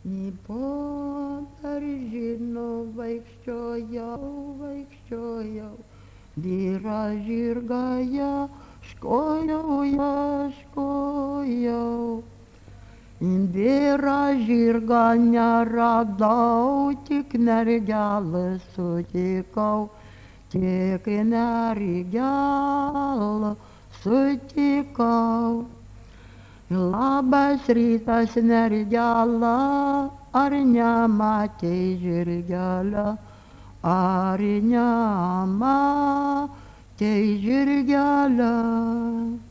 Į podaržino vaikščiojau, vyrą žirgą ieškojau. Vyrą žirgą neradau, tik mergelę sutikau, tik mergelę sutikau. Labas rytas, mergelė, ar nematei žirgelio, ar nematei žirgelio.